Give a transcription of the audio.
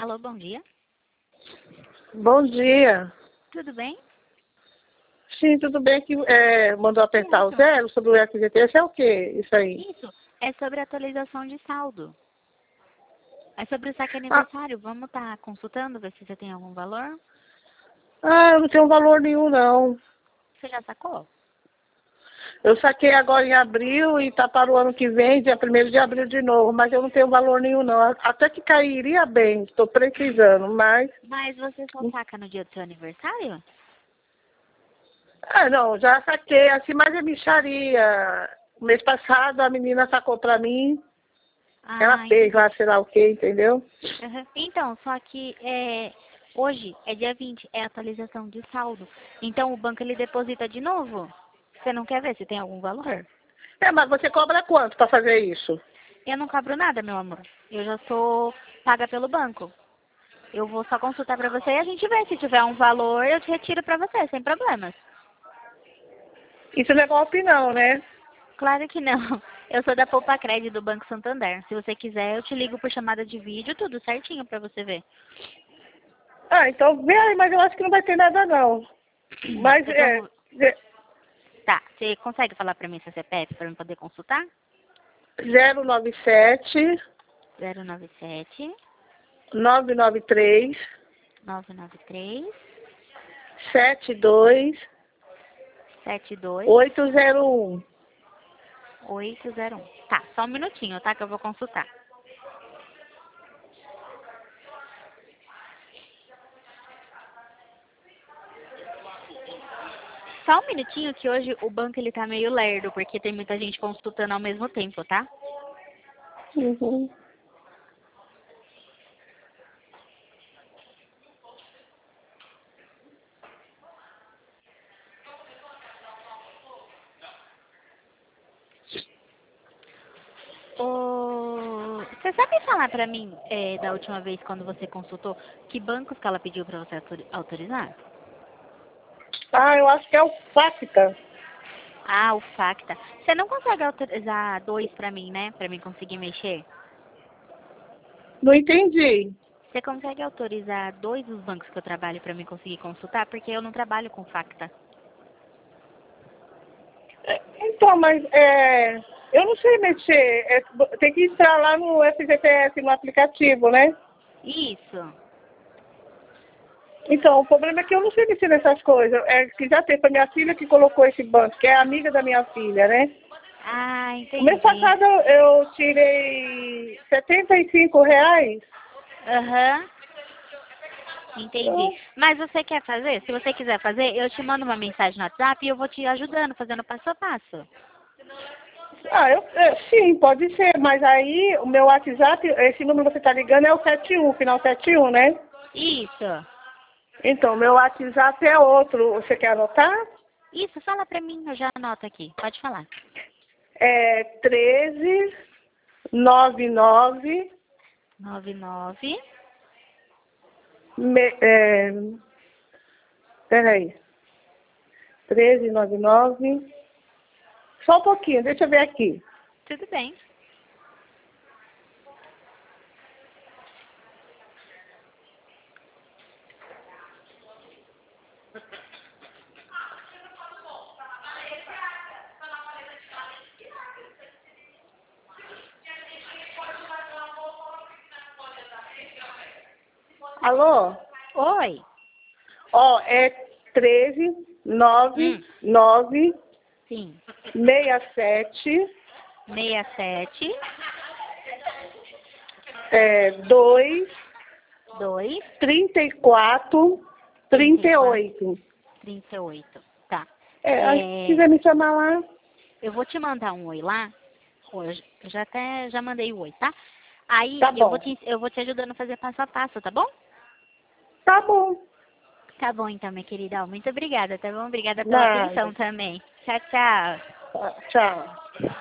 Alô, bom dia. Bom dia. Tudo bem? Sim, tudo bem que mandou apertar o Isso. zero sobre o FGTS, é o quê isso aí? Isso. É sobre atualização de saldo. É sobre o saque Ah, aniversário. Vamos estar consultando, ver se você tem algum valor. eu não tenho valor nenhum, não. Você já sacou? Eu saquei agora em abril e tá para o ano que vem, dia 1º de abril de novo, mas eu não tenho valor nenhum, não. Até que cairia bem, estou precisando, mas... Mas você só saca no dia do seu aniversário? Não, já saquei, assim, mas é mixaria. Mês passado a menina sacou para mim, ela Ah, fez entendi. lá, sei lá o quê, entendeu? Uhum. Então, só que hoje é dia 20, é atualização de saldo. Então o banco ele deposita de novo. Você não quer ver se tem algum valor? Mas você cobra quanto para fazer isso? Eu não cobro nada, meu amor. Eu já sou paga pelo banco. Eu vou só consultar pra você e a gente vê. Se tiver um valor, eu te retiro pra você, sem problemas. Isso não é golpe não, né? Claro que não. Eu sou da Poupa Crédito do Banco Santander. Se você quiser, eu te ligo por chamada de vídeo, tudo certinho pra você ver. Então vê aí, mas eu acho que não vai ter nada não. Mas Então, tá. Você consegue falar pra mim seu CPF pra eu poder consultar? 097 097 993 993 72 72 801. 801. Tá, só um minutinho, tá? Que eu vou consultar. Só um minutinho que hoje o banco ele tá meio lerdo, porque tem muita gente consultando ao mesmo tempo, tá? Uhum. Você sabe falar pra mim, da última vez quando você consultou, que bancos que ela pediu pra você autorizar? Eu acho que é o FACTA. Ah, o Facta. Você não consegue autorizar dois pra mim, né? Pra mim conseguir mexer? Não entendi. Você consegue autorizar dois dos bancos que eu trabalho pra mim conseguir consultar? Porque eu não trabalho com Facta. Então, mas eu não sei mexer. Tem que entrar lá no FGTS, no aplicativo, né? Isso. Então, o problema é que eu não sei mexer nessas coisas. É que já tem, foi minha filha que colocou esse banco, que é amiga da minha filha, né? Ah, O mês entendi. passado eu tirei R$ 75. Aham. Entendi. Eu, Mas você quer fazer? Se você quiser fazer, eu te mando uma mensagem no WhatsApp e eu vou te ajudando, fazendo passo a passo. sim, pode ser, mas aí o meu WhatsApp, esse número que você está ligando é o 71, final 71, né? Isso. Então, meu WhatsApp é outro. Você quer anotar? Isso, fala pra mim, eu já anoto aqui. Pode falar. É 13 99 99. me, é, peraí, 1399. Só um pouquinho, deixa eu ver aqui. Tudo bem. Alô? Oi. Ó, é 13 Hum, 99 sim. 67 67 2 2 34 34 38. 38. Tá. Aí se quiser me chamar lá, Eu vou te mandar um oi lá. Hoje. Eu já mandei o oi, tá? Aí tá bom. eu vou te ajudando a fazer passo a passo, tá bom? Tá bom. Tá bom então, minha querida. Muito obrigada, tá bom? Obrigada pela Nada. atenção também. Tchau, tchau. Tchau.